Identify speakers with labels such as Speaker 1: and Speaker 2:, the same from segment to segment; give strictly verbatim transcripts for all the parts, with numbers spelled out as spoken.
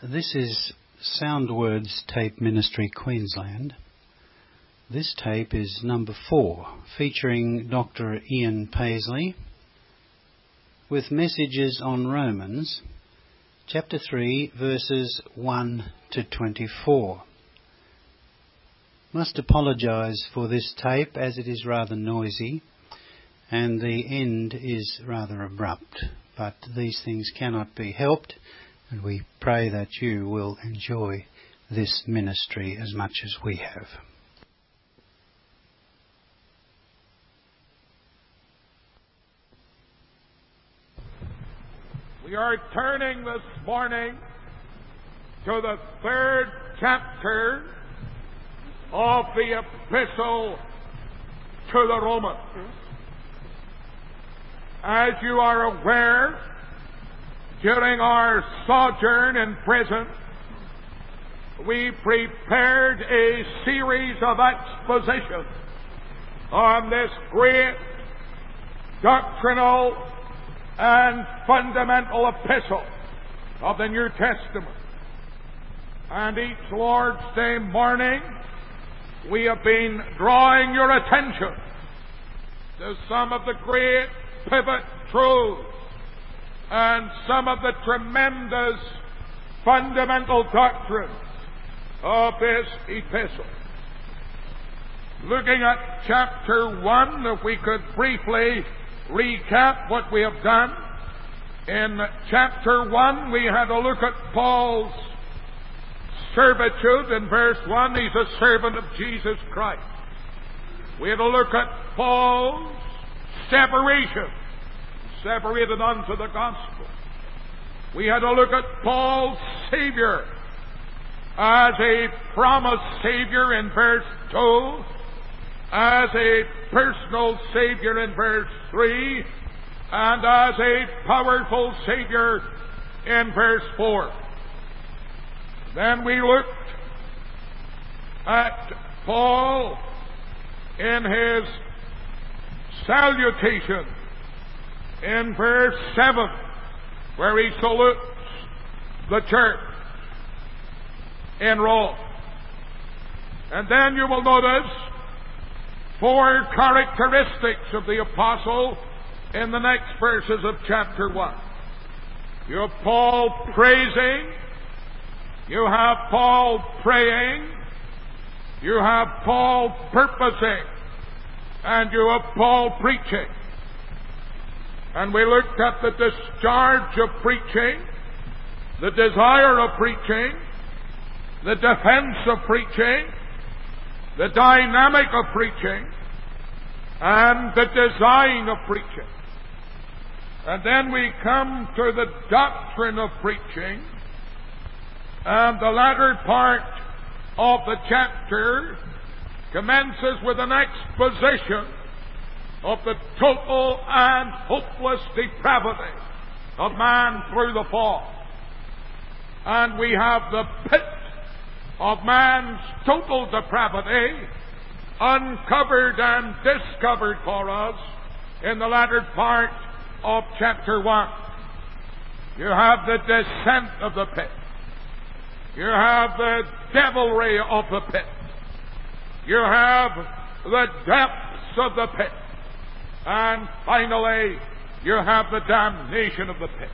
Speaker 1: This is Sound Words Tape Ministry Queensland. This tape is number four, featuring Doctor Ian Paisley, with messages on Romans, chapter three, verses one to twenty-four. Must apologise for this tape as it is rather noisy and the end is rather abrupt, but these things cannot be helped, and we pray that you will enjoy this ministry as much as we have.
Speaker 2: We are turning this morning to the third chapter of the Epistle to the Romans. As you are aware, during our sojourn in prison, we prepared a series of expositions on this great doctrinal and fundamental epistle of the New Testament. And each Lord's Day morning, we have been drawing your attention to some of the great pivot truths and some of the tremendous fundamental doctrines of this epistle. Looking at chapter one, if we could briefly recap what we have done. In chapter one, we had a look at Paul's servitude. In verse one, he's a servant of Jesus Christ. We had a look at Paul's separation, separated unto the gospel. We had a look at Paul's Savior as a promised Savior in verse two, as a personal Savior in verse three, and as a powerful Savior in verse four. Then we looked at Paul in his salutation in verse seven, where he salutes the church in Rome. And then you will notice four characteristics of the apostle in the next verses of chapter one. You have Paul praising, you have Paul praying, you have Paul purposing, and you have Paul preaching. And we looked at the discharge of preaching, the desire of preaching, the defense of preaching, the dynamic of preaching, and the design of preaching. And then we come to the doctrine of preaching, and the latter part of the chapter commences with an exposition of the total and hopeless depravity of man through the fall. And we have the pit of man's total depravity uncovered and discovered for us in the latter part of chapter one. You have the descent of the pit. You have the devilry of the pit. You have the depths of the pit. And finally, you have the damnation of the pit.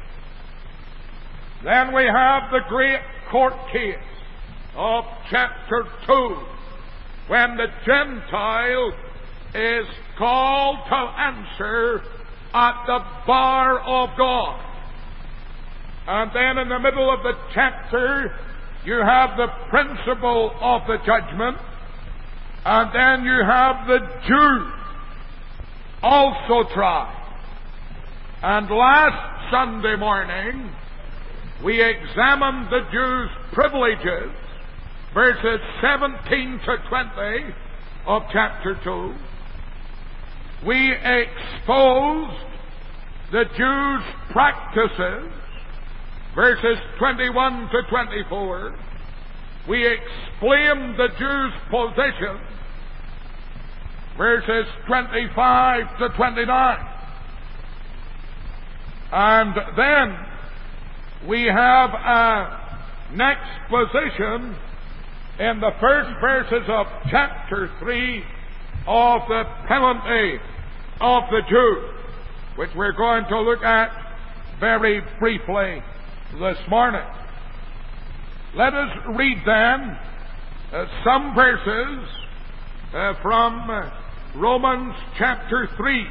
Speaker 2: Then we have the great court case of chapter two, when the Gentile is called to answer at the bar of God. And then in the middle of the chapter, you have the principle of the judgment, and then you have the Jews also tried. And last Sunday morning, we examined the Jews' privileges, verses seventeen to twenty of chapter two. We exposed the Jews' practices, verses twenty-one to twenty-four. We explained the Jews' position, verses twenty-five to twenty-nine. And then we have a next position in the first verses of chapter three of the penalty of the Jew, which we're going to look at very briefly this morning. Let us read then uh, some verses uh, from uh, Romans chapter three.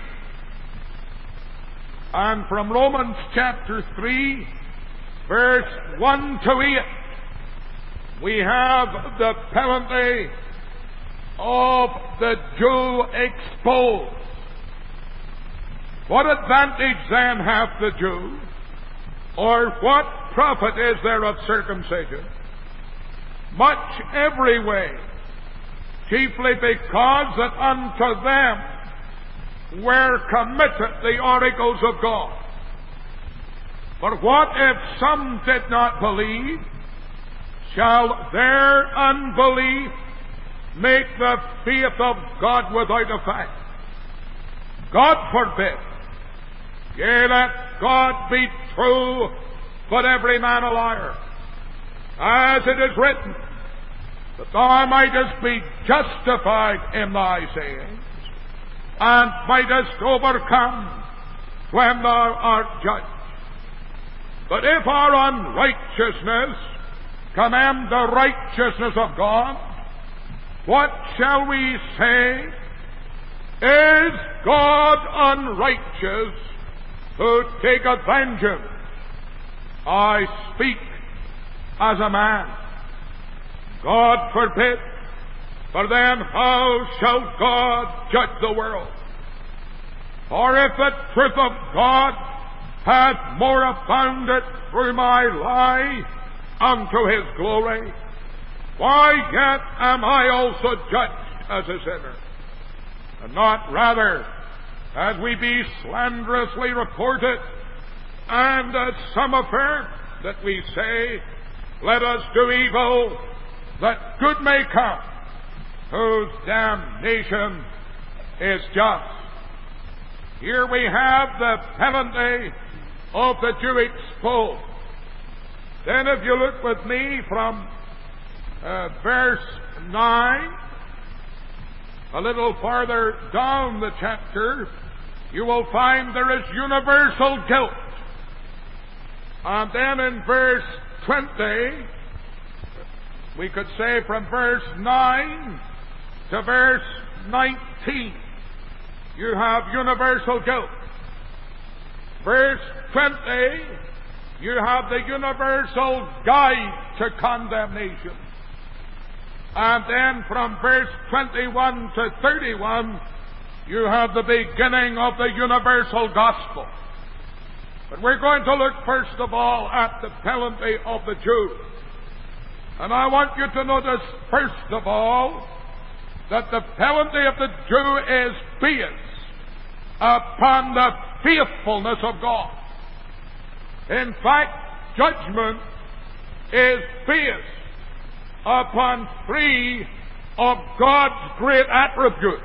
Speaker 2: And from Romans chapter three, verse one to eight, we have the penalty of the Jew exposed. What advantage then hath the Jew, or what profit is there of circumcision? Much every way, chiefly because that unto them were committed the oracles of God. But what if some did not believe? Shall their unbelief make the faith of God without effect? God forbid. Yea, let God be true, but every man a liar. As it is written, that thou mightest be justified in thy sayings, and mightest overcome when thou art judged. But if our unrighteousness commend the righteousness of God, what shall we say? Is God unrighteous, who taketh vengeance? I speak as a man. God forbid. For then how shall God judge the world? For if the truth of God hath more abounded through my lie unto his glory, why yet am I also judged as a sinner? And not rather as we be slanderously reported, and as some affirm that we say, let us do evil, that good may come, whose damnation is just. Here we have the penalty of the Jew exposed. Then if you look with me from uh, verse nine, a little farther down the chapter, you will find there is universal guilt. And then in verse twenty, we could say from verse nine to verse nineteen, you have universal guilt. Verse twenty, you have the universal guide to condemnation. And then from verse twenty-one to thirty-one, you have the beginning of the universal gospel. But we're going to look first of all at the penalty of the Jew. And I want you to notice first of all that the penalty of the Jew is based upon the faithfulness of God. In fact, judgment is based upon three of God's great attributes.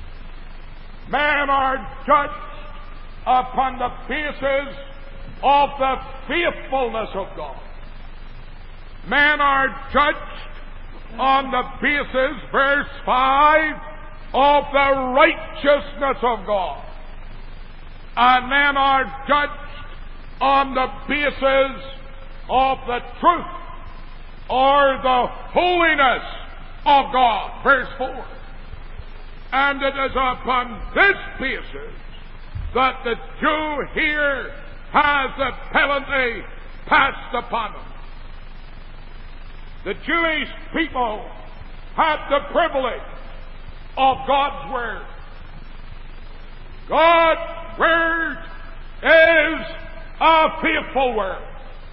Speaker 2: Men are judged upon the basis of the faithfulness of God. Men are judged on the basis, verse five, of the righteousness of God. And men are judged on the basis of the truth or the holiness of God, verse four. And it is upon this basis that the Jew here has the penalty passed upon him. The Jewish people have the privilege of God's Word. God's Word is a faithful Word.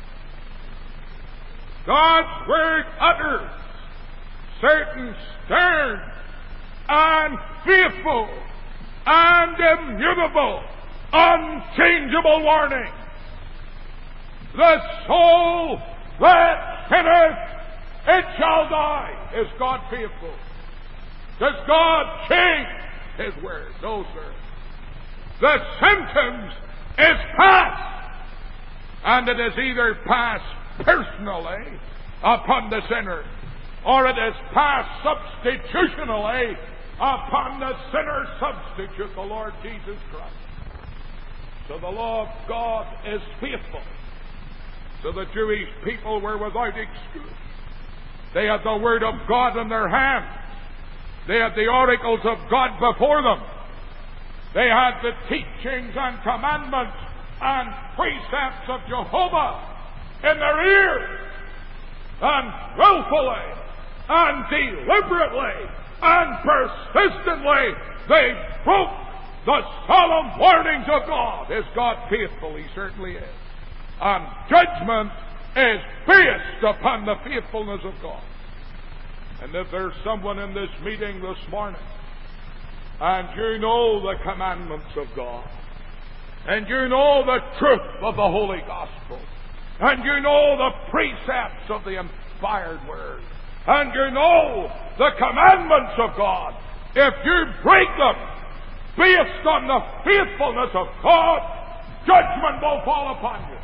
Speaker 2: God's Word utters certain stern and faithful and immutable, unchangeable warning. The soul that sinneth, it shall die. Is God faithful? Does God change His word? No, sir. The sentence is passed, and it is either passed personally upon the sinner, or it is passed substitutionally upon the sinner's substitute, the Lord Jesus Christ. So the law of God is faithful. So the Jewish people were without excuse. They had the Word of God in their hand. They had the oracles of God before them. They had the teachings and commandments and precepts of Jehovah in their ears. And willfully and deliberately and persistently they broke the solemn warnings of God. Is God faithful? He certainly is. And judgment is based upon the faithfulness of God. And if there's someone in this meeting this morning, and you know the commandments of God, and you know the truth of the Holy Gospel, and you know the precepts of the inspired Word, and you know the commandments of God, if you break them based on the faithfulness of God, judgment will fall upon you.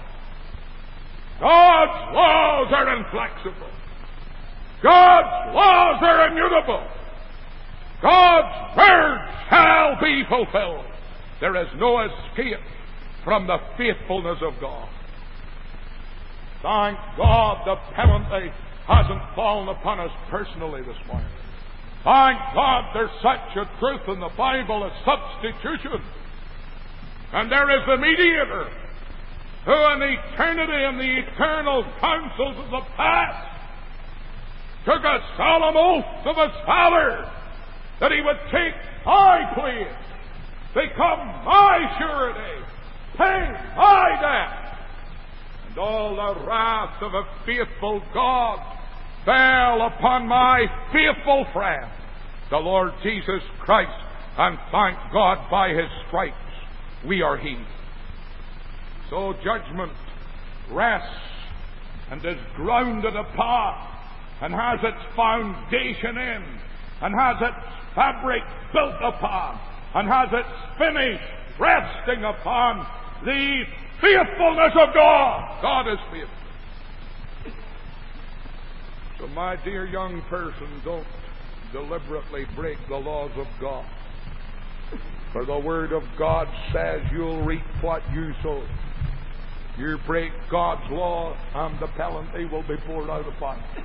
Speaker 2: God's laws are inflexible. God's laws are immutable. God's word shall be fulfilled. There is no escape from the faithfulness of God. Thank God the penalty hasn't fallen upon us personally this morning. Thank God there's such a truth in the Bible as substitution. And there is the mediator who in eternity and the eternal counsels of the past took a solemn oath of his Father that he would take my place, become my surety, pay my debt. And all the wrath of a faithful God fell upon my faithful friend, the Lord Jesus Christ, and thank God by his stripes we are healed. So judgment rests and is grounded upon and has its foundation in and has its fabric built upon and has its finish resting upon the faithfulness of God. God is faithful. So my dear young person, don't deliberately break the laws of God. For the Word of God says you'll reap what you sow. You break God's law and the penalty will be poured out upon you.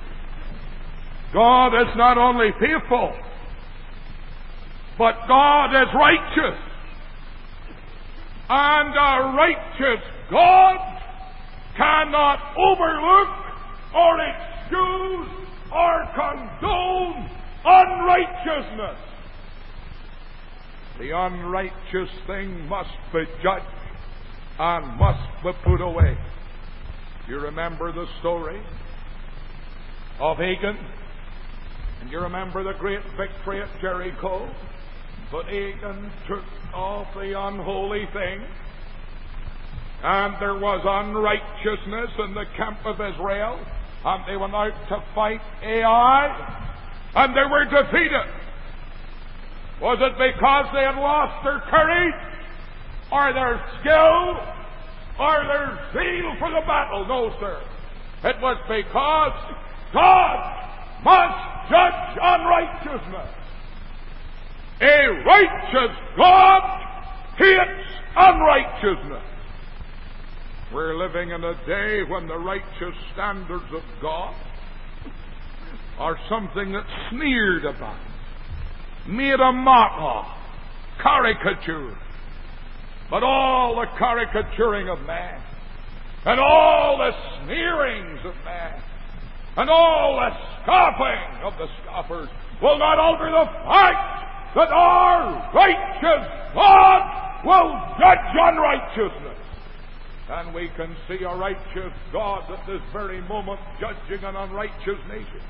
Speaker 2: God is not only faithful, but God is righteous. And a righteous God cannot overlook or excuse or condone unrighteousness. The unrighteous thing must be judged and must be put away. You remember the story of Achan? And you remember the great victory at Jericho? But Achan took off the unholy thing, and there was unrighteousness in the camp of Israel, and they went out to fight Ai, and they were defeated. Was it because they had lost their courage, or their skill, or their zeal for the battle? No, sir. It was because God must judge unrighteousness. A righteous God hates unrighteousness. We're living in a day when the righteous standards of God are something that's sneered about, made a mock of, caricatured. But all the caricaturing of man, and all the sneerings of man, and all the scoffing of the scoffers will not alter the fact that our righteous God will judge unrighteousness. And we can see a righteous God at this very moment judging an unrighteous nation.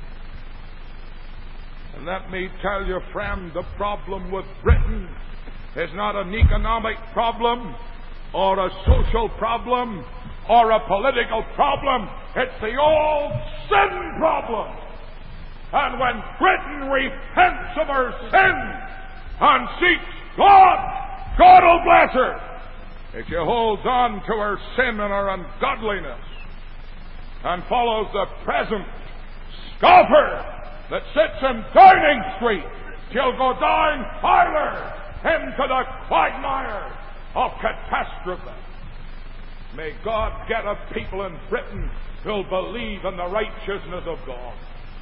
Speaker 2: And let me tell you, friend, the problem with Britain is not an economic problem or a social problem or a political problem. It's the old sin problem. And when Britain repents of her sin and seeks God, God will bless her. If she holds on to her sin and her ungodliness and follows the present scoffer that sits in Downing Street shall go down farther into the quagmire of catastrophe. May God get a people in Britain who'll believe in the righteousness of God.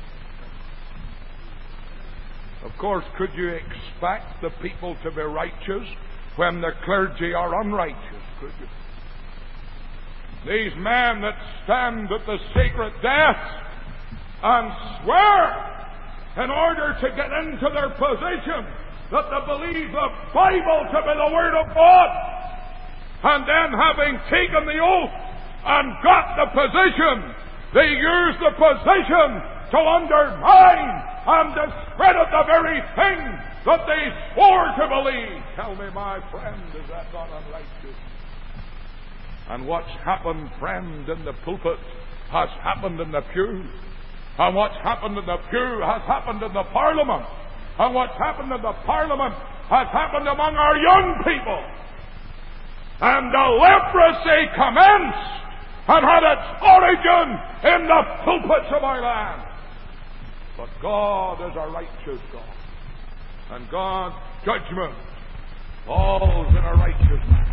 Speaker 2: Of course, could you expect the people to be righteous when the clergy are unrighteous? Could you? These men that stand at the sacred desk and swear in order to get into their position that they believe the Bible to be the Word of God, and then having taken the oath and got the position, they use the position to undermine and discredit the very thing that they swore to believe. Tell me, my friend, is that not unrighteous? And what's happened, friend, in the pulpit has happened in the pew. And what's happened in the pew has happened in the Parliament. And what's happened in the Parliament has happened among our young people. And the leprosy commenced and had its origin in the pulpits of our land. But God is a righteous God. And God's judgment falls in a righteous manner.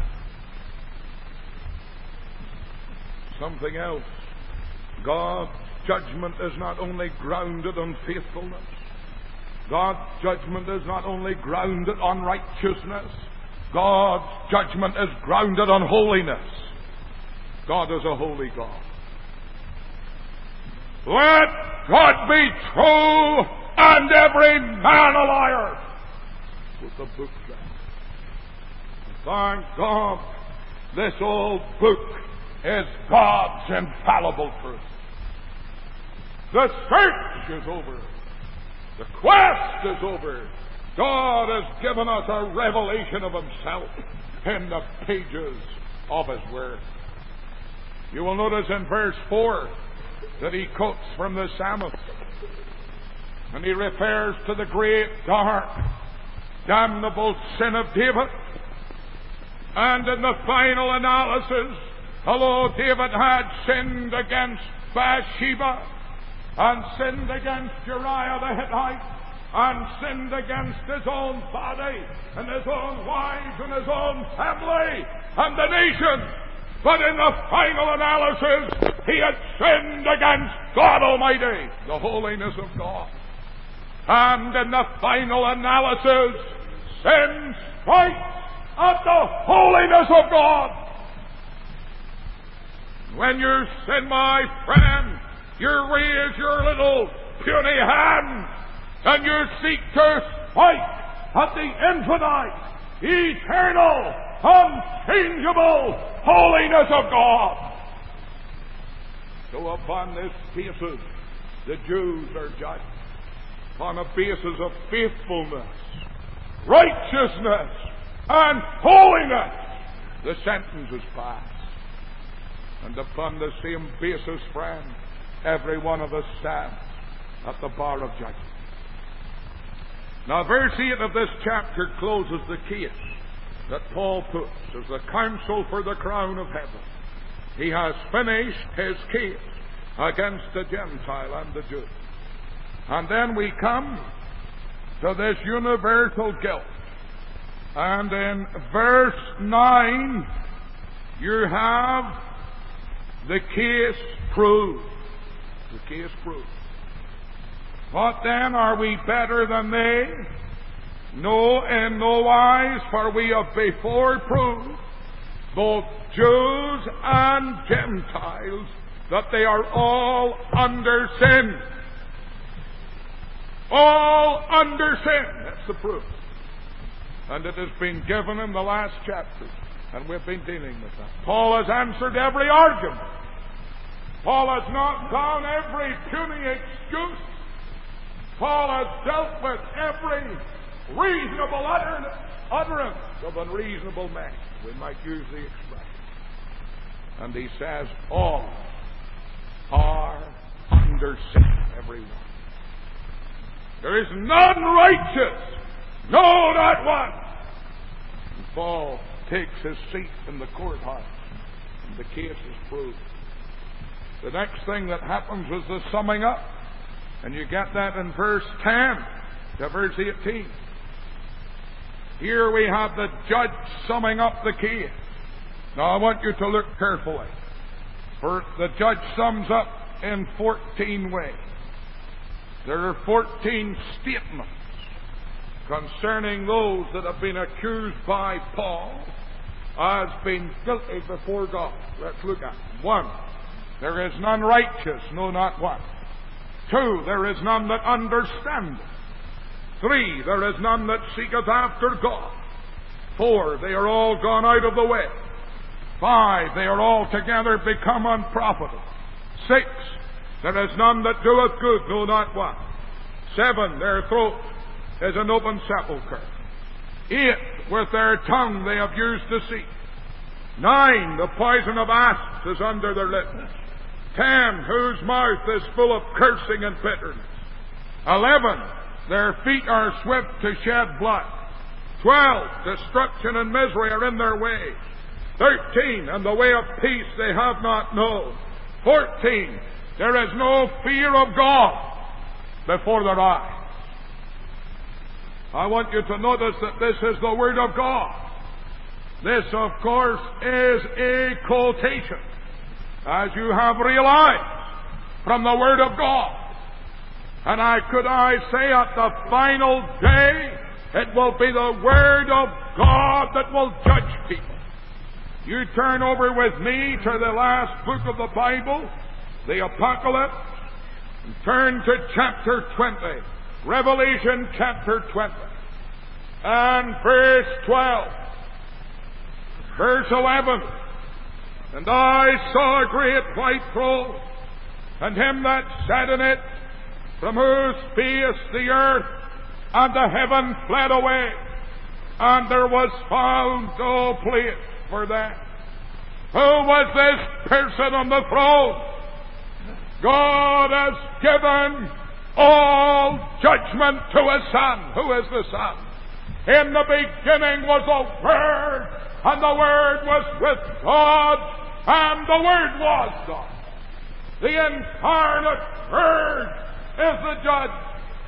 Speaker 2: Something else. God's judgment is not only grounded on faithfulness. God's judgment is not only grounded on righteousness. God's judgment is grounded on holiness. God is a holy God. Let God be true and every man a liar, was the book said. Thank God, this old book is God's infallible truth. The search is over. The quest is over. God has given us a revelation of Himself in the pages of His Word. You will notice in verse four that he quotes from the psalmist, and he refers to the great, dark, damnable sin of David. And in the final analysis, although David had sinned against Bathsheba, and sinned against Uriah the Hittite, and sinned against his own body, and his own wives, and his own family, and the nation, but in the final analysis, he had sinned against God Almighty, the holiness of God. And in the final analysis, sin strikes at the holiness of God. When you sin, my friend, you raise your little puny hand and you seek to strike at the infinite, eternal, unchangeable holiness of God. So upon this basis, the Jews are judged. On a basis of faithfulness, righteousness, and holiness, the sentence is passed. And upon the same basis, friend, every one of us stands at the bar of judgment. Now, verse eight of this chapter closes the case that Paul puts as the counsel for the crown of heaven. He has finished his case against the Gentile and the Jew. And then we come to this universal guilt. And in verse nine, you have the case proved. The case proved. What then? Are we better than they? No, in no wise, for we have before proved, both Jews and Gentiles, that they are all under sin. All under sin. That's the proof. And it has been given in the last chapter, and we've been dealing with that. Paul has answered every argument. Paul has not found every puny excuse. Paul has dealt with every reasonable utter, utterance of unreasonable men. We might use the expression. And he says, all are under sin, every one. There is none righteous, no, not one. And Paul takes his seat in the courthouse, and the case is proved. The next thing that happens is the summing up And you get that in verse ten to verse eighteen. Here we have the judge summing up the case. Now I want you to look carefully. For the judge sums up in fourteen ways. There are fourteen statements concerning those that have been accused by Paul as being guilty before God. Let's look at them. One, there is none righteous, no, not one. Two, there is none that understandeth. Three, there is none that seeketh after God. Four, they are all gone out of the way. Five, they are altogether become unprofitable. Six, there is none that doeth good, no, not one. Seven, their throat is an open sepulchre. Eight, with their tongue they have used deceit. Nine, the poison of asps is under their lips. Ten, whose mouth is full of cursing and bitterness. Eleven, their feet are swift to shed blood. Twelve, destruction and misery are in their ways. Thirteen, and the way of peace they have not known. Fourteen, there is no fear of God before their eyes. I want you to notice that this is the Word of God. This, of course, is a quotation, as you have realized, from the Word of God. And I could I say at the final day, it will be the Word of God that will judge people. You turn over with me to the last book of the Bible, the Apocalypse, and turn to chapter twenty, Revelation chapter twenty, and verse twelve, verse eleven. And I saw a great white throne, and him that sat in it, from whose face the earth and the heaven fled away, and there was found no place for them. Who was this person on the throne? God has given all judgment to His Son. Who is the Son? In the beginning was the Word, and the Word was with God, and the Word was God. The incarnate Word is the judge.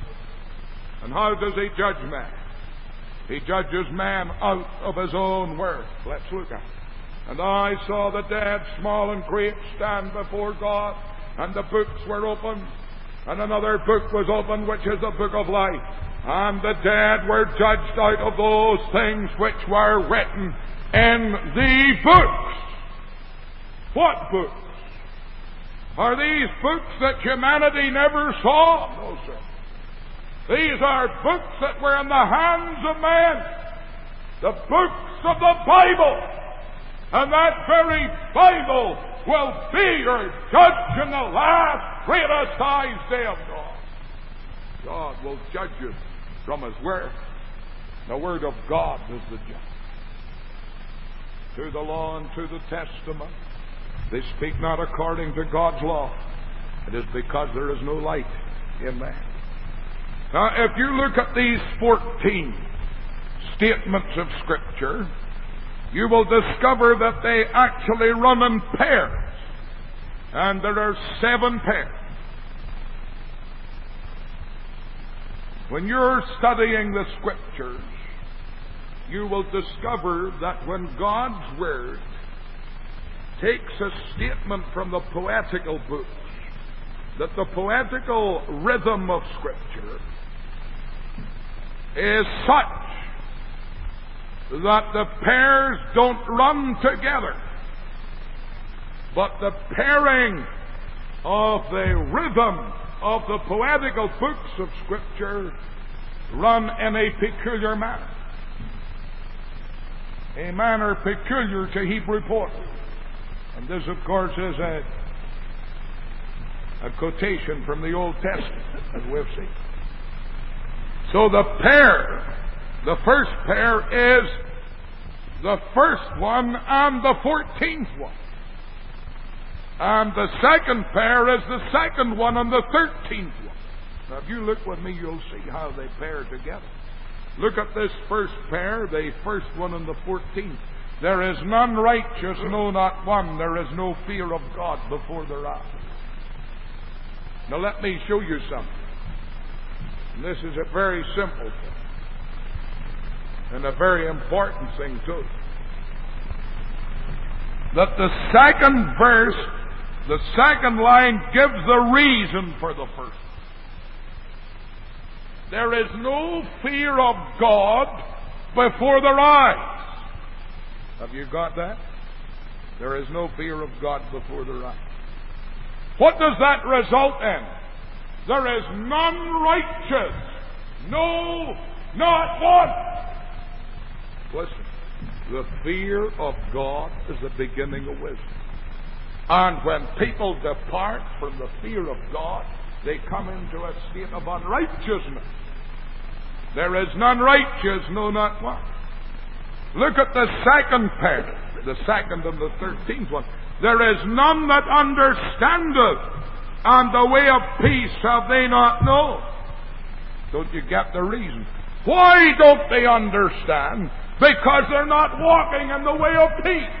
Speaker 2: And how does He judge man? He judges man out of His own Word. Let's look at it. And I saw the dead, small and great, stand before God, and the books were opened, and another book was opened, which is the book of life. And the dead were judged out of those things which were written in the books. What books? Are these books that humanity never saw? No, sir. These are books that were in the hands of men. The books of the Bible. And that very Bible will be your judge in the last great assize day of God. God will judge you from His Word. The Word of God is the judge. To the law and to the testament, they speak not according to God's law. It is because there is no light in man. Now, if you look at these fourteen statements of Scripture, you will discover that they actually run in pairs. And there are seven pairs. When you're studying the Scriptures, you will discover that when God's Word takes a statement from the poetical books, that the poetical rhythm of Scripture is such that the pairs don't run together, but the pairing of the rhythm of the poetical books of Scripture run in a peculiar manner. A manner peculiar to Hebrew poetry. And this, of course, is a, a quotation from the Old Testament, as we've seen. So the pair, the first pair is the first one and the fourteenth one. And the second pair is the second one and the thirteenth one. Now, if you look with me, you'll see how they pair together. Look at this first pair, the first one and the fourteenth. There is none righteous, no, not one. There is no fear of God before their eyes. Now, let me show you something. And this is a very simple thing. And a very important thing too. That the second verse, the second line, gives the reason for the first. There is no fear of God before their eyes. Have you got that? There is no fear of God before their eyes. What does that result in? There is none righteous. No, not one. Listen, the fear of God is the beginning of wisdom. And when people depart from the fear of God, they come into a state of unrighteousness. There is none righteous, no, not one. Look at the second pair, the second and the thirteenth one. There is none that understandeth, and the way of peace have they not known. Don't you get the reason? Why don't they understand? Because they're not walking in the way of peace.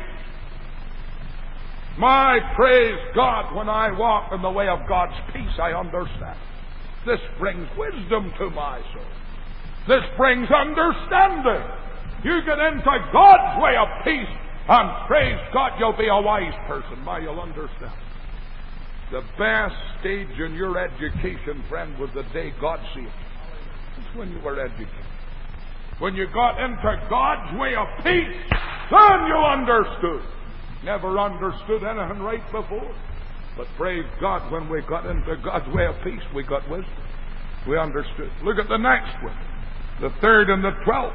Speaker 2: My praise God, when I walk in the way of God's peace, I understand. This brings wisdom to my soul. This brings understanding. You get into God's way of peace, and praise God, you'll be a wise person. My, you'll understand. The best stage in your education, friend, was the day God saved you. It's when you were educated. When you got into God's way of peace, then you understood. Never understood anything right before. But praise God, when we got into God's way of peace, we got wisdom. We understood. Look at the next one. The third and the twelfth.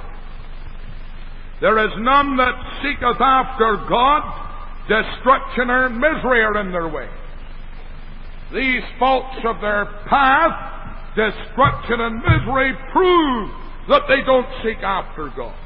Speaker 2: There is none that seeketh after God. Destruction and misery are in their way. These faults of their path, destruction and misery, prove that they don't seek after God.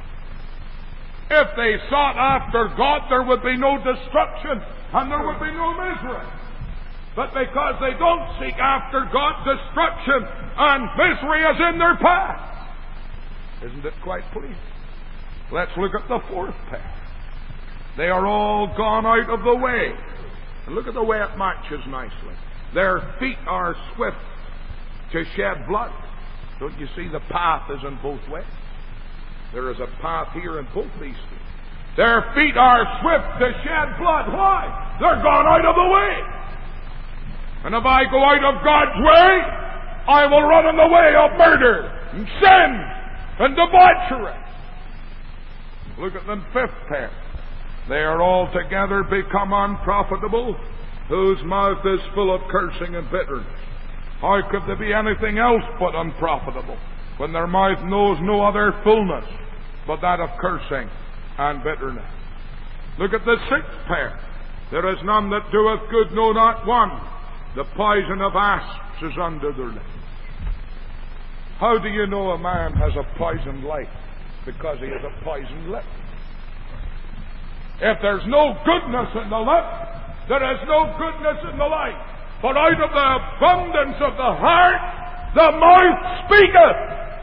Speaker 2: If they sought after God, there would be no destruction and there would be no misery. But because they don't seek after God, destruction and misery is in their path. Isn't it quite pleasing? Let's look at the fourth pair. They are all gone out of the way. And look at the way it matches nicely. Their feet are swift to shed blood. Don't you see the path is in both ways? There is a path here in both these feet. Their feet are swift to shed blood. Why? They're gone out of the way. And if I go out of God's way, I will run in the way of murder and sin and debauchery. Look at the fifth pair. They are altogether become unprofitable, whose mouth is full of cursing and bitterness. How could there be anything else but unprofitable, when their mouth knows no other fullness but that of cursing and bitterness? Look at the sixth pair. There is none that doeth good, no, not one. The poison of asps is under their lips. How do you know a man has a poisoned life? Because he has a poisoned lip. If there's no goodness in the lip, there is no goodness in the life. But out of the abundance of the heart, the mouth speaketh.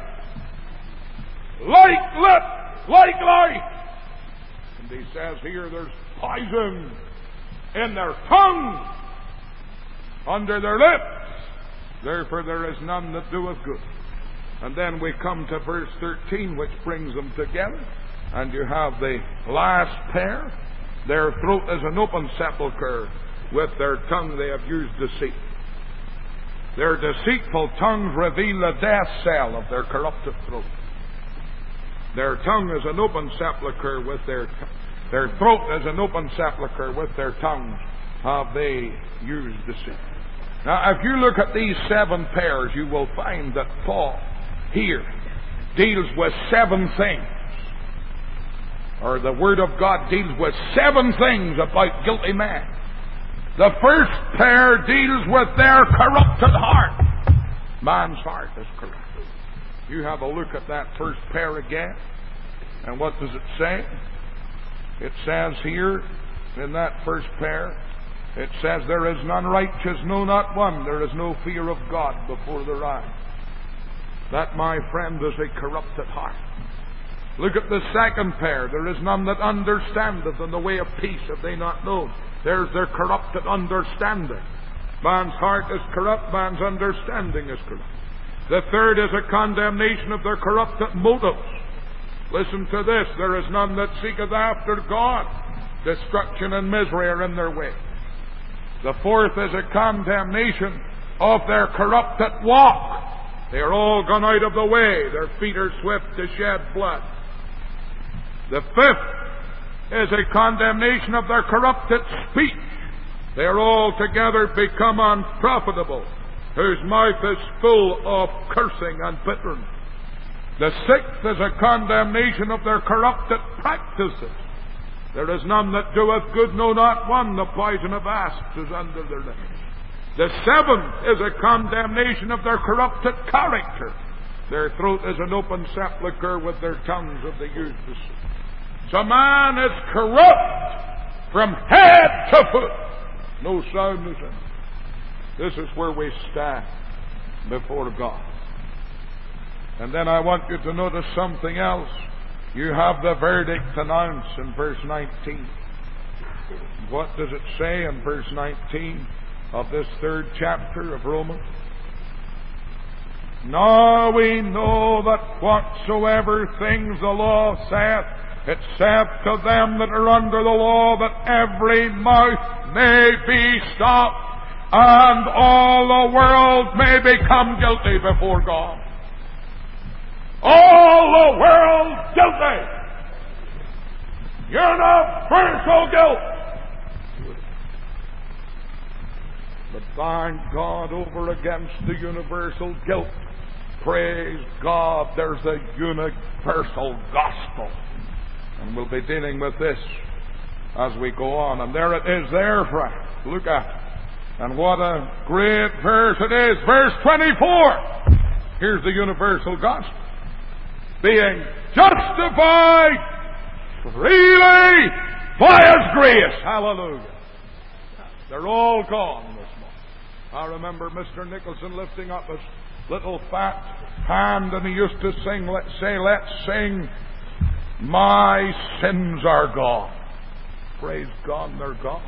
Speaker 2: Like lip, like life. And he says here there's poison in their tongue, under their lips. Therefore there is none that doeth good. And then we come to verse thirteen, which brings them together. And you have the last pair. Their throat is an open sepulchre. With their tongue they have used deceit. Their deceitful tongues reveal the death cell of their corrupted throat. Their tongue is an open sepulchre with their their throat is an open sepulchre with their tongues have they used deceit. Now, if you look at these seven pairs, you will find that Paul here deals with seven things. Or the Word of God deals with seven things about guilty men. The first pair deals with their corrupted heart. Man's heart is corrupted. You have a look at that first pair again. And what does it say? It says here, in that first pair, it says, there is none righteous, no, not one. There is no fear of God before their eyes. That, my friend, is a corrupted heart. Look at the second pair. There is none that understandeth, in the way of peace have they not known. There's their corrupted understanding. Man's heart is corrupt, man's understanding is corrupt. The third is a condemnation of their corrupted motives. Listen to this. There is none that seeketh after God. Destruction and misery are in their way. The fourth is a condemnation of their corrupted walk. They are all gone out of the way. Their feet are swift to shed blood. The fifth is a condemnation of their corrupted speech. They are altogether become unprofitable, whose mouth is full of cursing and bitterness. The sixth is a condemnation of their corrupted practices. There is none that doeth good, no, not one. The poison of asps is under their lips. The seventh is a condemnation of their corrupted character. Their throat is an open sepulchre, with their tongues of the use deceit. So man is corrupt from head to foot. No soundness in it. This is where we stand before God. And then I want you to notice something else. You have the verdict announced in verse nineteen. What does it say in verse nineteen of this third chapter of Romans? Now we know that whatsoever things the law saith, it saith to them that are under the law, that every mouth may be stopped, and all the world may become guilty before God. All the world guilty. Universal guilt. But bind God over against the universal guilt. Praise God, there's a universal gospel. And we'll be dealing with this as we go on. And there it is there, friends. Look at it. And what a great verse it is. Verse twenty-four. Here's the universal gospel. Being justified freely by His grace. Hallelujah. They're all gone this morning. I remember Mister Nicholson lifting up his little fat hand, and he used to sing, let's say, let's sing, my sins are gone. Praise God, they're gone.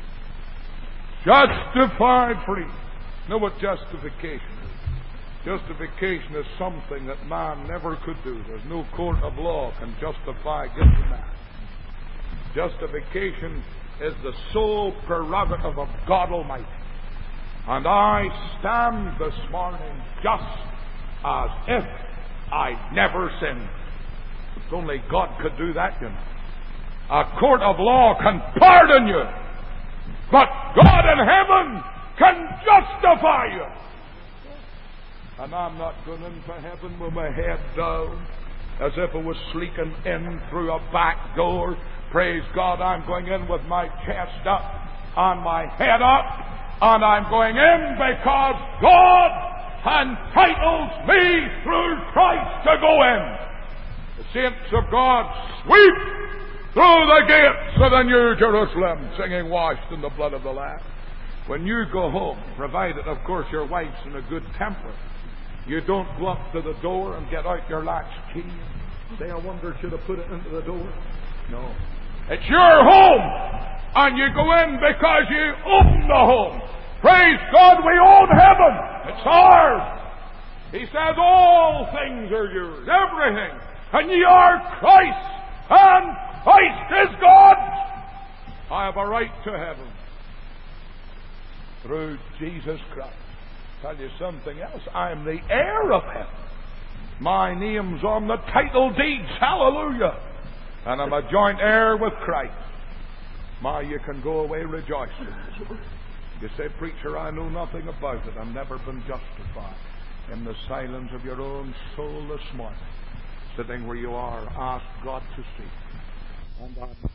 Speaker 2: Justified free. Know what justification is? Justification is something that man never could do. There's no court of law can justify guilty man. Justification is the sole prerogative of God Almighty. And I stand this morning just as if I'd never sinned. If only God could do that, you know. A court of law can pardon you, but God in heaven can justify you. And I'm not going into heaven with my head down as if I was sneaking in through a back door. Praise God, I'm going in with my chest up and my head up, and I'm going in because God entitles me through Christ to go in. The saints of God sweep through the gates of the New Jerusalem, singing, washed in the blood of the Lamb. When you go home, provided, of course, your wife's in a good temper, you don't go up to the door and get out your latch key and say, I wonder, should I put it into the door? No. It's your home, and you go in because you own the home. Praise God, we own heaven. It's ours. He says all things are yours, everything. And ye are Christ, and Christ is God. I have a right to heaven through Jesus Christ. Tell you something else. I am the heir of heaven. My name's on the title deeds. Hallelujah. And I'm a joint heir with Christ. My, you can go away rejoicing. You say, preacher, I know nothing about it. I've never been justified. In the silence of your own soul this morning, sitting where you are, ask God to see. And I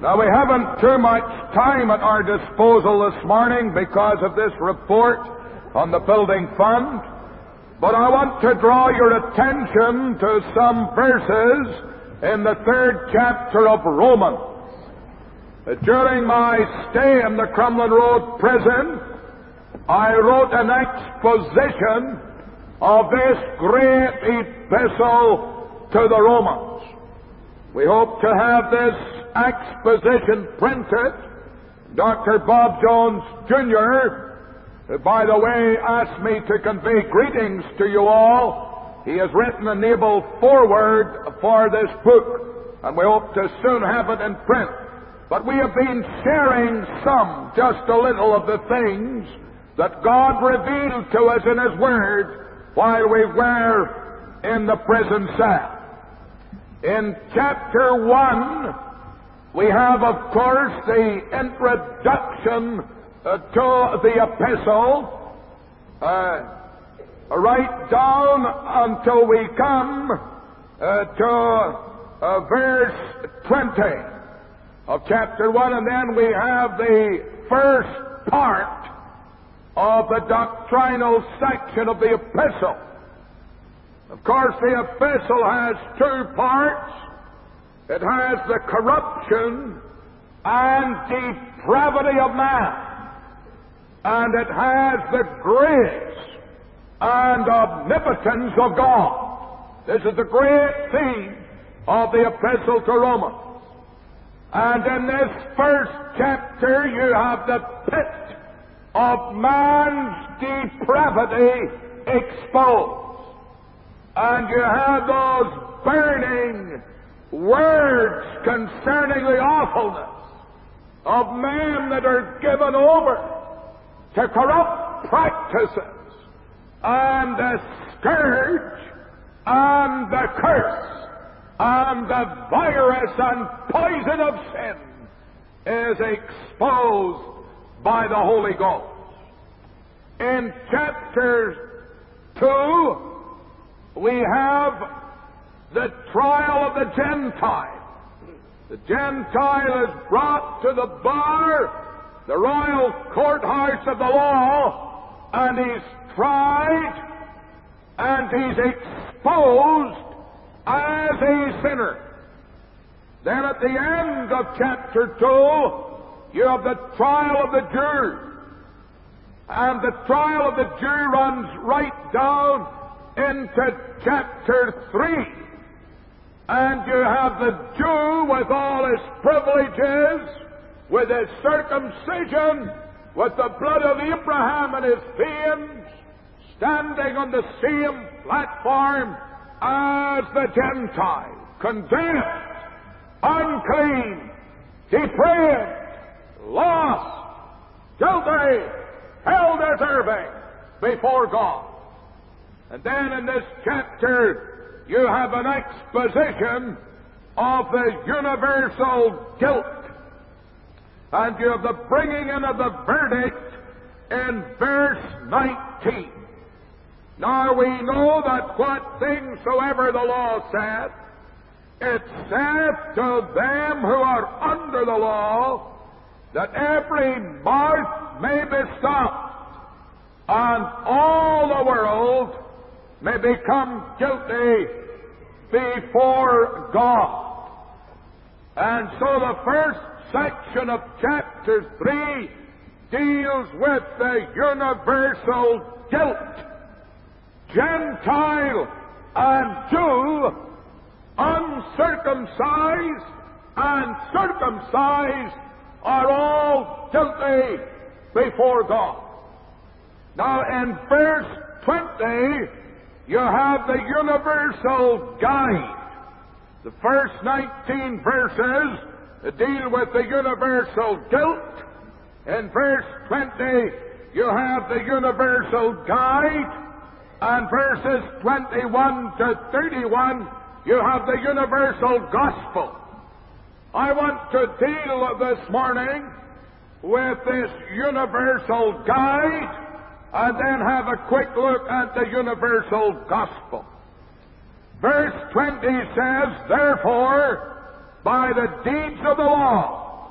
Speaker 2: Now, we haven't too much time at our disposal this morning because of this report on the building fund, but I want to draw your attention to some verses in the third chapter of Romans. During my stay in the Crumlin Road prison, I wrote an exposition of this great epistle to the Romans. We hope to have this exposition printed. Doctor Bob Jones, Junior, who, by the way, asked me to convey greetings to you all. He has written an able foreword for this book, and we hope to soon have it in print. But we have been sharing some, just a little, of the things that God revealed to us in His Word while we were in the prison cell. In chapter one, we have, of course, the introduction uh, to the epistle, uh, right down until we come uh, to uh, verse twenty of chapter one, and then we have the first part of the doctrinal section of the epistle. Of course, the epistle has two parts. It has the corruption and depravity of man, and it has the grace and omnipotence of God. This is the great theme of the epistle to Romans. And in this first chapter, you have the pit of man's depravity exposed. And you have those burning words concerning the awfulness of men that are given over to corrupt practices and the scourge and the curse and the virus and poison of sin is exposed by the Holy Ghost. In chapter two, we have the trial of the Gentile. The Gentile is brought to the bar, the royal courthouse of the law, and he's tried, and he's exposed as a sinner. Then at the end of chapter two, you have the trial of the Jew. And the trial of the Jew runs right down into chapter three. And you have the Jew with all his privileges, with his circumcision, with the blood of Abraham in his veins, standing on the same platform as the Gentile, condemned, unclean, depraved, lost, guilty, hell deserving before God. And then in this chapter, you have an exposition of the universal guilt. And you have the bringing in of the verdict in verse nineteen. Now we know that what things soever the law saith, it saith to them who are under the law, that every mouth may be stopped, and all the world may become guilty before God. And so the first section of chapter three deals with the universal guilt. Gentile and Jew, uncircumcised and circumcised, are all guilty before God. Now in verse twenty, you have the universal guide. The first nineteen verses deal with the universal guilt. In verse twenty, you have the universal guide. And verses twenty-one to thirty-one, you have the universal gospel. I want to deal this morning with this universal guide, and then have a quick look at the universal gospel. Verse twenty says, therefore, by the deeds of the law,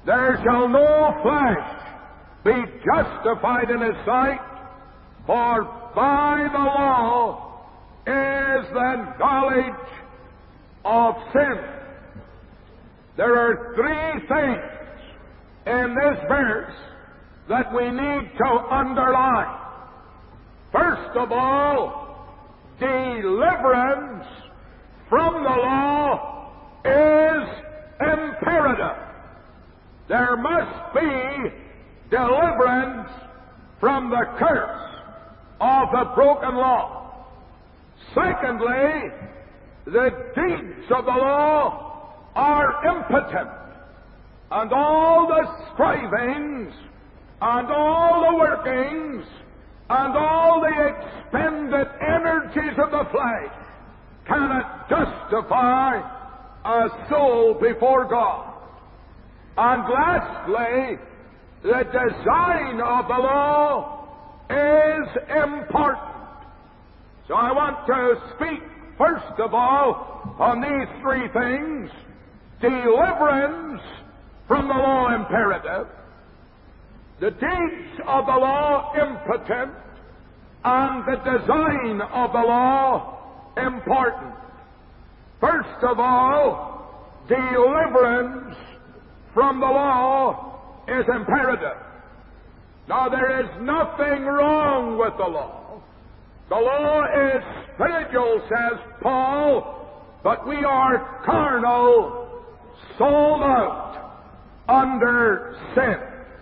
Speaker 2: there shall no flesh be justified in his sight, for by the law is the knowledge of sin. There are three things in this verse that we need to underline. First of all, deliverance from the law is imperative. There must be deliverance from the curse of the broken law. Secondly, the deeds of the law are impotent, and all the strivings and all the workings and all the expended energies of the flesh cannot justify a soul before God. And lastly, the design of the law is important. So I want to speak first of all on these three things: deliverance from the law imperative, the deeds of the law impotent, and the design of the law important. First of all, deliverance from the law is imperative. Now, there is nothing wrong with the law. The law is spiritual, says Paul, but we are carnal, sold out under sin.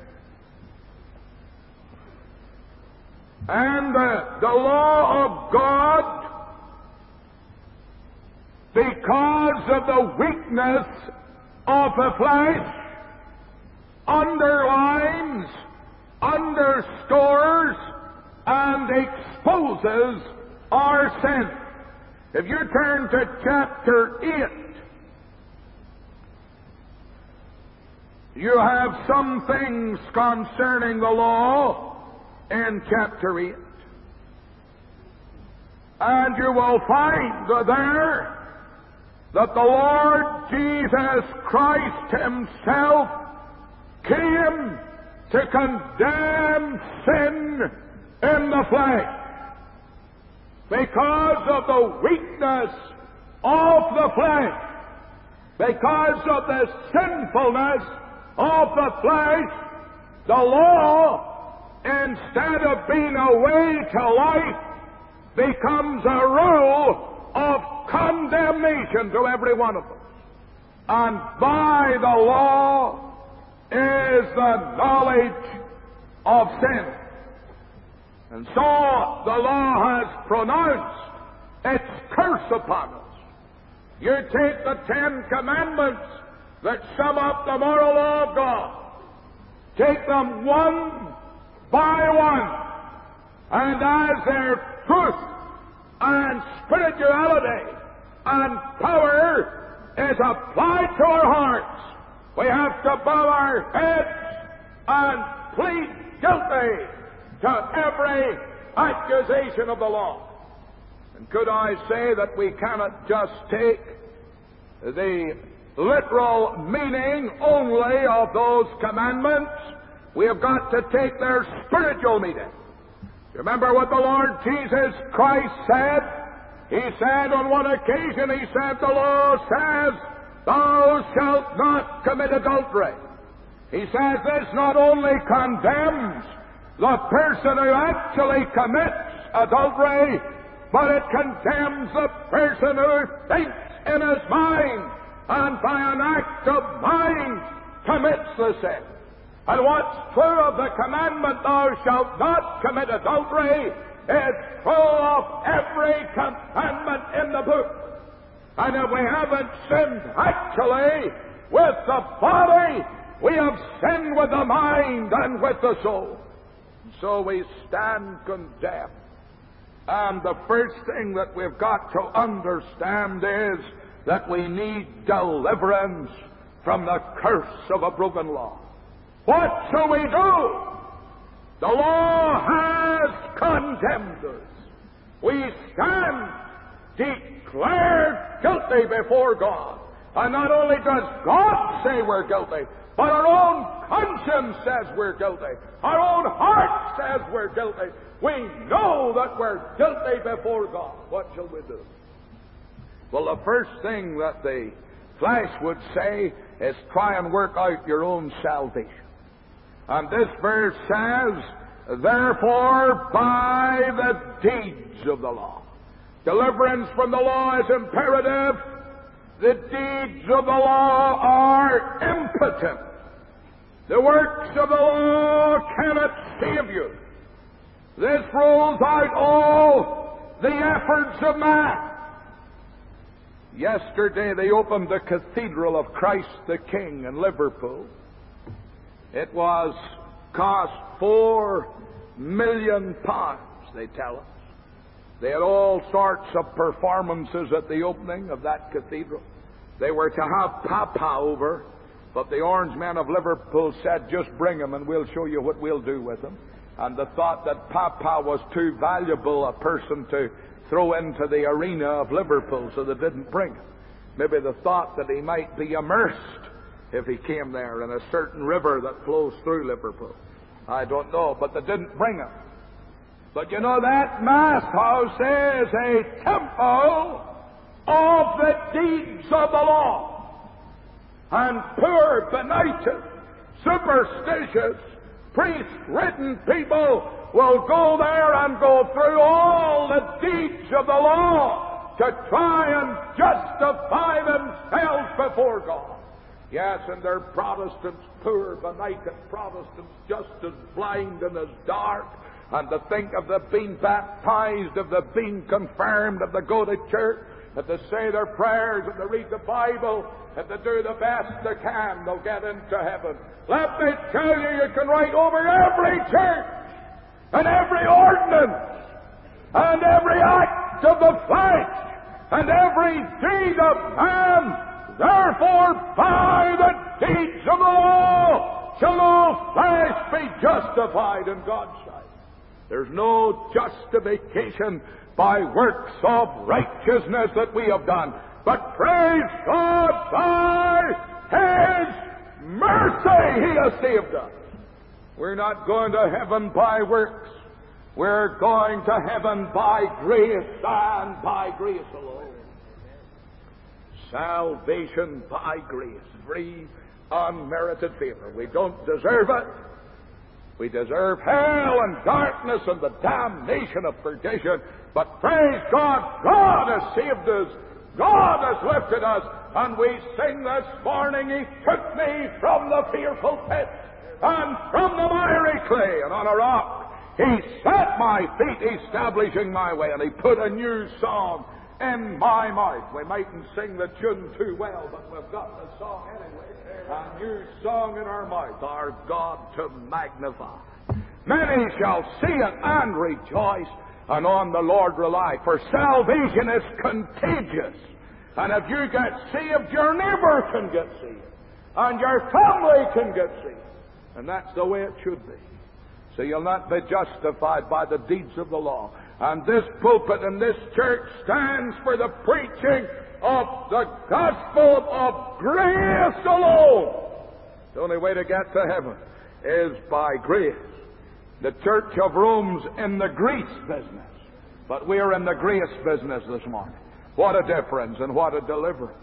Speaker 2: And uh, the law of God, because of the weakness of the flesh, underlines, underscores, and exposes our sin. If you turn to chapter eight, you have some things concerning the law in chapter eight. And you will find there that the Lord Jesus Christ Himself came to condemn sin in the flesh because of the weakness of the flesh, because of the sinfulness of the flesh. The law, instead of being a way to life, becomes a rule of condemnation to every one of us. And by the law is the knowledge of sin. And so the law has pronounced its curse upon us. You take the Ten Commandments that sum up the moral law of God, take them one by one, and as their truth and spirituality and power is applied to our hearts, we have to bow our heads and plead guilty to every accusation of the law. And could I say that we cannot just take the literal meaning only of those commandments? We have got to take their spiritual meaning. Remember what the Lord Jesus Christ said? He said on one occasion, He said, the law says, thou shalt not commit adultery. He says this not only condemns the person who actually commits adultery, but it condemns the person who thinks in his mind and by an act of mind commits the sin. And what's true of the commandment, thou shalt not commit adultery, is true of every commandment in the book. And if we haven't sinned actually with the body, we have sinned with the mind and with the soul. So we stand condemned. And the first thing that we've got to understand is that we need deliverance from the curse of a broken law. What shall we do? The law has condemned us. We stand declared guilty before God. And not only does God say we're guilty, But our own conscience says we're guilty. Our own heart says we're guilty. We know that we're guilty before God. What shall we do? Well, the first thing that the flesh would say is try and work out your own salvation. And this verse says, therefore, by the deeds of the law. Deliverance from the law is imperative. The deeds of the law are impotent. The works of the law cannot save you. This rules out all the efforts of man. Yesterday they opened the Cathedral of Christ the King in Liverpool. It was cost four million pounds, they tell us. They had all sorts of performances at the opening of that cathedral. They were to have Papa over, but the Orange Men of Liverpool said, just bring him and we'll show you what we'll do with him. And the thought that Papa was too valuable a person to throw into the arena of Liverpool, so they didn't bring him. Maybe the thought that he might be immersed if he came there in a certain river that flows through Liverpool. I don't know, but they didn't bring him. But you know, that Mass house is a temple of the deeds of the law. And poor, benighted, superstitious, priest-ridden people will go there and go through all the deeds of the law to try and justify themselves before God. Yes, and they're Protestants, poor, benighted Protestants, just as blind and as dark. And to think of them being baptized, of them being confirmed, of they go to church, if they say their prayers, if they read the Bible, if they do the best they can, they'll get into heaven. Let me tell you, you can write over every church and every ordinance and every act of the flesh and every deed of man. Therefore, by the deeds of the law shall no flesh be justified in God's sight. There's no justification by works of righteousness that we have done, but praise God, by His mercy He has saved us. We're not going to heaven by works. We're going to heaven by grace and by grace alone. Salvation by grace, free, unmerited favor. We don't deserve it. We deserve hell and darkness and the damnation of perdition. But praise God, God has saved us. God has lifted us. And we sing this morning, He took me from the fearful pit and from the miry clay, and on a rock He set my feet, establishing my way, and He put a new song in my mouth. We mightn't sing the tune too well, but we've got the song anyway. A new song in our mouth, our God to magnify. Many shall see it and rejoice, and on the Lord rely. For salvation is contagious. And if you get saved, your neighbor can get saved. And your family can get saved. And that's the way it should be. So you'll not be justified by the deeds of the law. And this pulpit and this church stands for the preaching of the gospel of grace alone. The only way to get to heaven is by grace. The Church of Rome's in the grace business, but we're in the grace business this morning. What a difference and what a deliverance.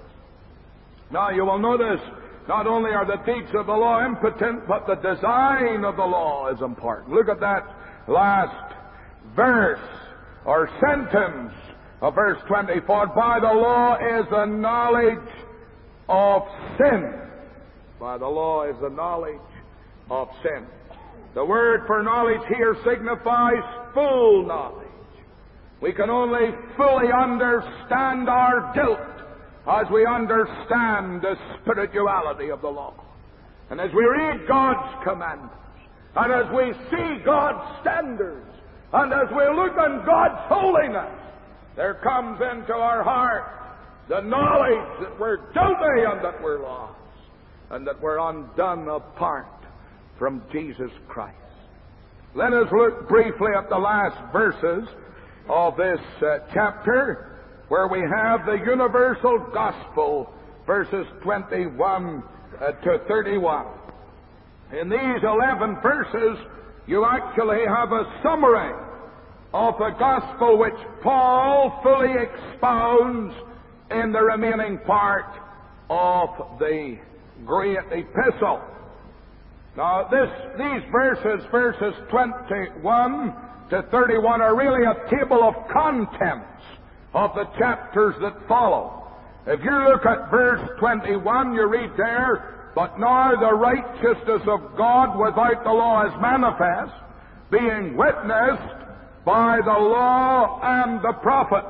Speaker 2: Now you will notice, not only are the deeds of the law impotent, but the design of the law is important. Look at that last verse or sentence of verse twenty-four. By the law is the knowledge of sin. By the law is the knowledge of sin. The word for knowledge here signifies full knowledge. We can only fully understand our guilt as we understand the spirituality of the law. And as we read God's commandments, and as we see God's standards, and as we look on God's holiness, there comes into our heart the knowledge that we're guilty and that we're lost, and that we're undone apart from Jesus Christ. Let us look briefly at the last verses of this uh, chapter, where we have the universal gospel, verses twenty-one uh, to thirty-one. In these eleven verses, you actually have a summary of the gospel which Paul fully expounds in the remaining part of the great epistle. Now, this, these verses, verses twenty-one to thirty-one, are really a table of contents of the chapters that follow. If you look at verse twenty-one, you read there, "But now the righteousness of God without the law is manifest, being witnessed by the law and the prophets."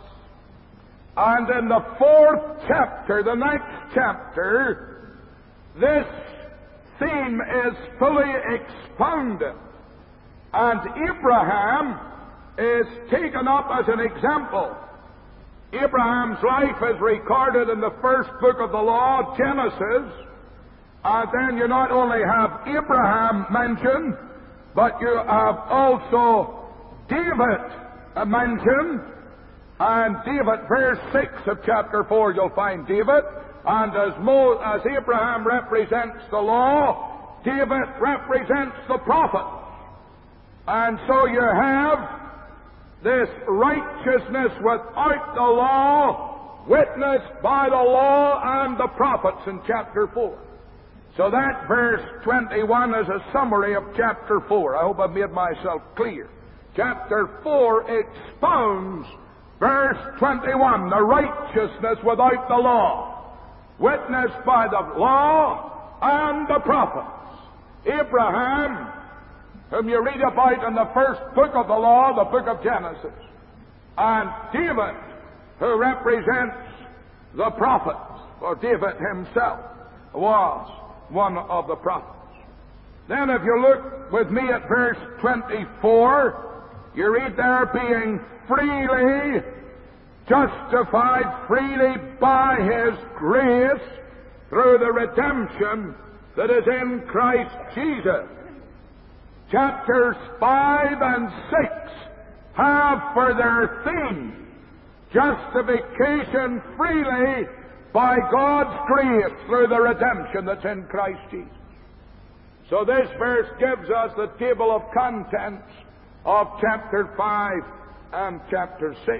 Speaker 2: And in the fourth chapter, the next chapter, this theme is fully expounded. And Abraham is taken up as an example. Abraham's life is recorded in the first book of the law, Genesis. And then you not only have Abraham mentioned, but you have also David mentioned. And David, verse six of chapter four, you'll find David. And as, Mo, as Abraham represents the law, David represents the prophets. And so you have this righteousness without the law, witnessed by the law and the prophets in chapter four. So that verse twenty-one is a summary of chapter four. I hope I've made myself clear. Chapter four expounds verse twenty-one, the righteousness without the law, witnessed by the law and the prophets. Abraham, whom you read about in the first book of the law, the book of Genesis, and David, who represents the prophets, for David himself was one of the prophets. Then if you look with me at verse twenty-four, you read there, "Being freely justified freely by His grace through the redemption that is in Christ Jesus." Chapters five and six have for their theme justification freely by God's grace through the redemption that's in Christ Jesus. So this verse gives us the table of contents of chapter five and chapter six.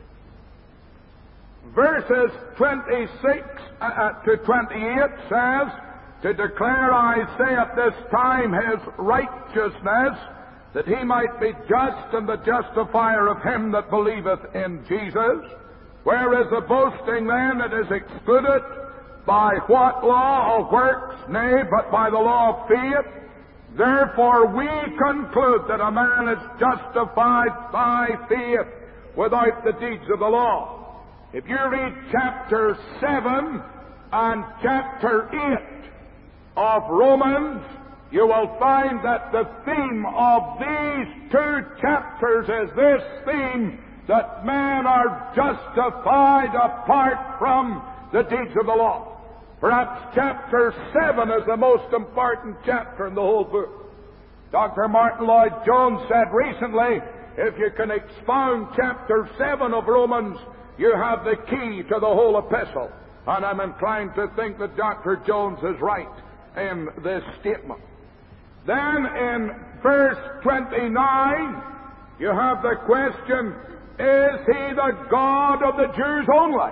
Speaker 2: Verses twenty-six to twenty-eight says, "To declare, I say, at this time His righteousness, that He might be just and the justifier of him that believeth in Jesus. Where is the boasting then? It is excluded. By what law of works? Nay, but by the law of faith. Therefore we conclude that a man is justified by faith without the deeds of the law." If you read chapter seven and chapter eight of Romans, you will find that the theme of these two chapters is this theme, that men are justified apart from the deeds of the law. Perhaps chapter seven is the most important chapter in the whole book. Doctor Martin Lloyd-Jones said recently, if you can expound chapter seven of Romans, you have the key to the whole epistle. And I'm inclined to think that Doctor Jones is right in this statement. Then in verse twenty-nine, you have the question, is He the God of the Jews only?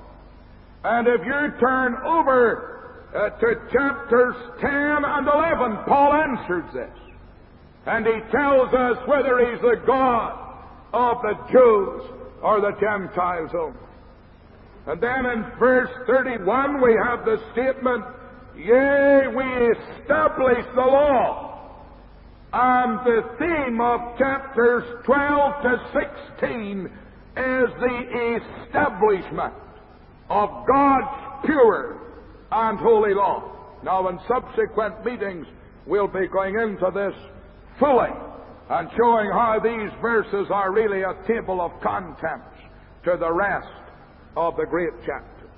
Speaker 2: And if you turn over uh, to chapters ten and eleven, Paul answers this. And he tells us whether He's the God of the Jews or the Gentiles only. And then in verse thirty-one, we have the statement, "Yea, we establish the law." And the theme of chapters twelve to sixteen is the establishment of God's pure and holy law. Now, in subsequent meetings, we'll be going into this fully and showing how these verses are really a table of contents to the rest of the great chapter.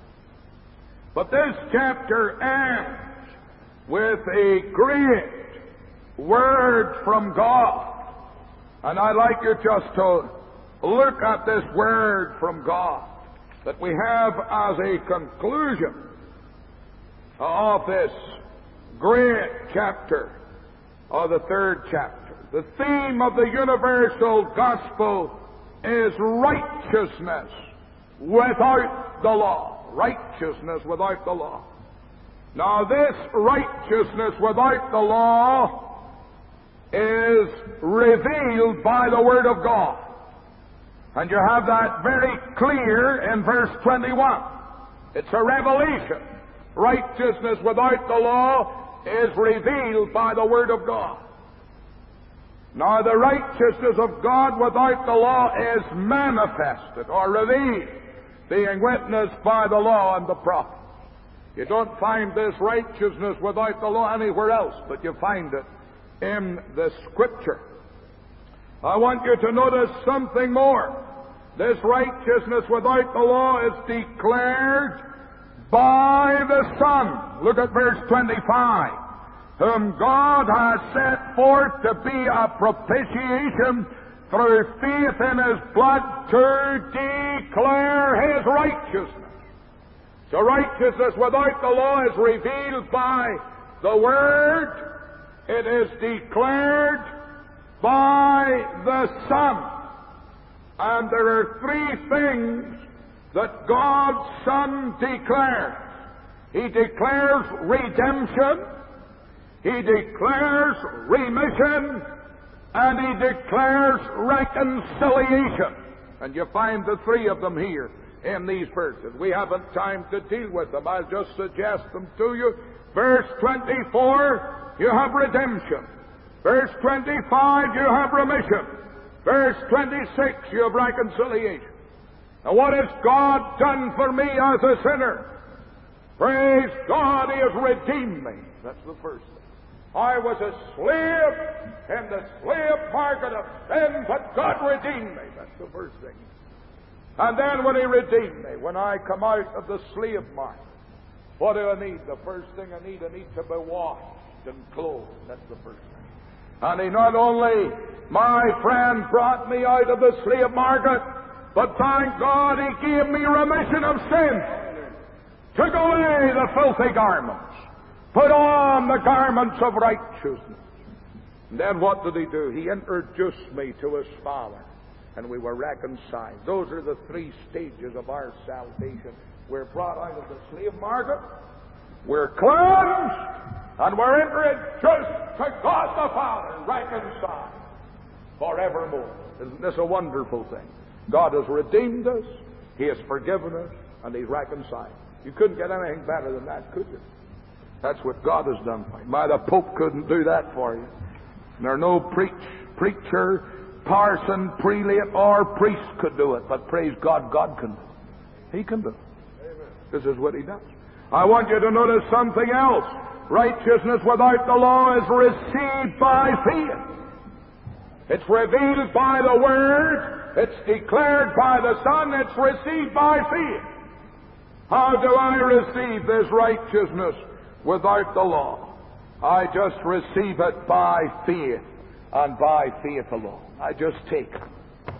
Speaker 2: But this chapter ends with a great word from God. And I'd like you just to look at this word from God that we have as a conclusion. of this great chapter, or the third chapter. The theme of the universal gospel is righteousness without the law. Righteousness without the law. Now this righteousness without the law is revealed by the Word of God. And you have that very clear in verse twenty-one. It's a revelation. Righteousness without the law is revealed by the Word of God. Now the righteousness of God without the law is manifested or revealed, being witnessed by the law and the prophets. You don't find this righteousness without the law anywhere else, but you find it in the Scripture. I want you to notice something more. This righteousness without the law is declared by the Son. Look at verse twenty-five. Whom God has set forth to be a propitiation through faith in His blood to declare His righteousness. So righteousness without the law is revealed by the Word. It is declared by the Son. And there are three things that God's Son declares. He declares redemption, He declares remission, and He declares reconciliation. And you find the three of them here in these verses. We haven't time to deal with them. I'll just suggest them to you. Verse twenty-four, you have redemption. Verse twenty-five, you have remission. Verse twenty-six, you have reconciliation. Now what has God done for me as a sinner? Praise God, He has redeemed me. That's the first thing. I was a slave in the slave market of sin, but God redeemed me. That's the first thing. And then when He redeemed me, when I come out of the slave market, what do I need? The first thing I need, I need to be washed and clothed. That's the first thing. And He not only, my friend, brought me out of the slave market, but thank God He gave me remission of sin. Took away the filthy garments. Put on the garments of righteousness. And then what did He do? He introduced me to His Father. And we were reconciled. Those are the three stages of our salvation. We're brought out of the slave market. We're cleansed. And we're introduced to God the Father, reconciled forevermore. Isn't this a wonderful thing? God has redeemed us, He has forgiven us, and He's reconciled. You couldn't get anything better than that, could you? That's what God has done for you. My, the Pope couldn't do that for you. And there are no preach, preacher, parson, prelate, or priest could do it. But praise God, God can do it. He can do it. This is what He does. I want you to notice something else. Righteousness without the law is received by faith. It's revealed by the Word. It's declared by the Son. It's received by faith. How do I receive this righteousness without the law? I just receive it by faith, and by faith alone. I just take it.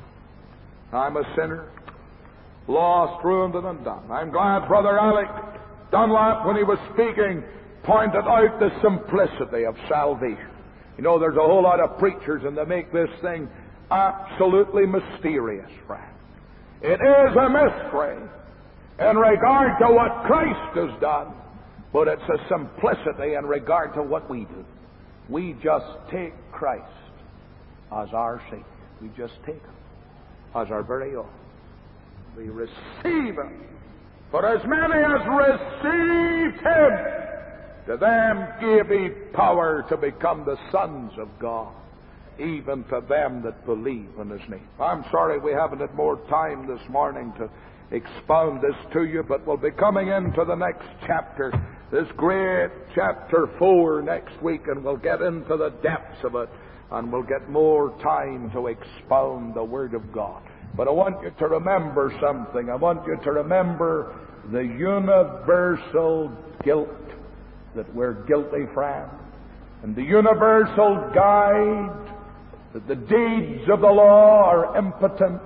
Speaker 2: I'm a sinner, lost, ruined, and undone. I'm glad Brother Alec Dunlap, when he was speaking, pointed out the simplicity of salvation. You know, there's a whole lot of preachers, and they make this thing absolutely mysterious, friend. It is a mystery in regard to what Christ has done, but it's a simplicity in regard to what we do. We just take Christ as our Savior. We just take Him as our very own. We receive Him. For as many as received Him, to them gave He power to become the sons of God, even to them that believe in His name. I'm sorry we haven't had more time this morning to expound this to you, but we'll be coming into the next chapter, this great chapter four next week, and we'll get into the depths of it, and we'll get more time to expound the Word of God. But I want you to remember something. I want you to remember the universal guilt that we're guilty, friend, and the universal guide that the deeds of the law are impotent,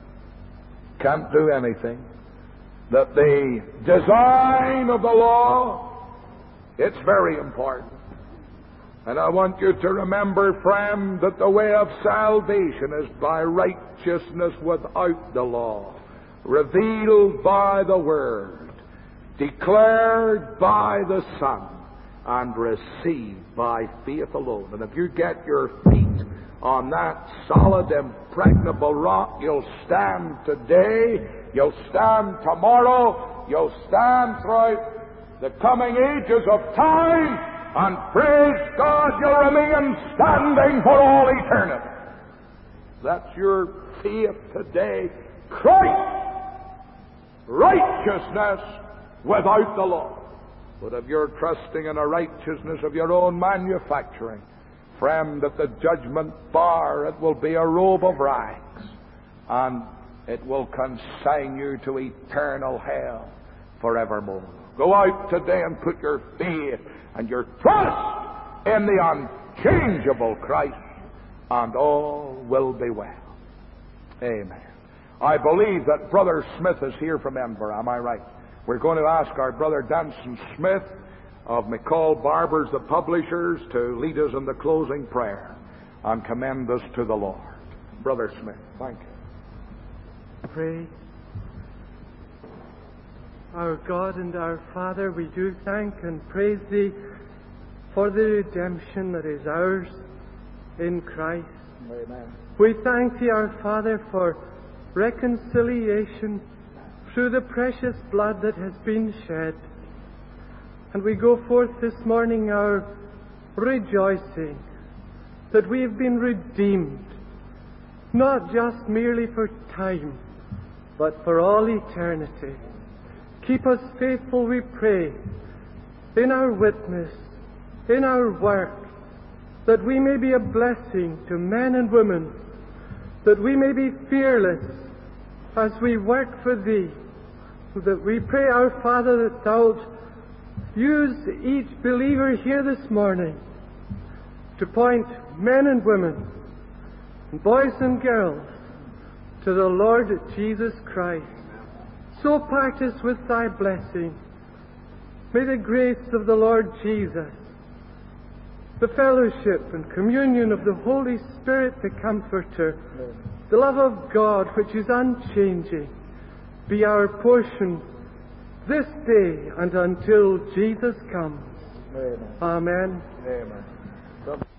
Speaker 2: can't do anything, that the design of the law It's very important. And I want you to remember, friend, that the way of salvation is by righteousness without the law, revealed by the Word, declared by the Son, and received by faith alone. And if you get your feet on that solid, impregnable rock, you'll stand today, you'll stand tomorrow, you'll stand throughout the coming ages of time, and praise God, you'll remain standing for all eternity. That's your faith today. Christ, righteousness without the law. But if you're trusting in a righteousness of your own manufacturing, friend, at the judgment bar it will be a robe of rags, and it will consign you to eternal hell forevermore. Go out today and put your faith and your trust in the unchangeable Christ, and all will be well. Amen. I believe that Brother Smith is here from Edinburgh. Am I right? We're going to ask our brother Danson Smith of McCall Barbers, the publishers, to lead us in the closing prayer and commend us to the Lord. Brother Smith, thank you.
Speaker 3: Pray. Our God and our Father, we do thank and praise Thee for the redemption that is ours in Christ.
Speaker 2: Amen.
Speaker 3: We thank Thee, our Father, for reconciliation through the precious blood that has been shed. And we go forth this morning our rejoicing that we have been redeemed, not just merely for time, but for all eternity. Keep us faithful, we pray, in our witness, in our work, that we may be a blessing to men and women, that we may be fearless as we work for Thee, that we pray, our Father, that Thou use each believer here this morning to point men and women, boys and girls, to the Lord Jesus Christ. So part us with Thy blessing. May the grace of the Lord Jesus, the fellowship and communion of the Holy Spirit, the Comforter, the love of God, which is unchanging, be our portion this day and until Jesus comes.
Speaker 2: Amen.
Speaker 3: Amen.
Speaker 2: Amen.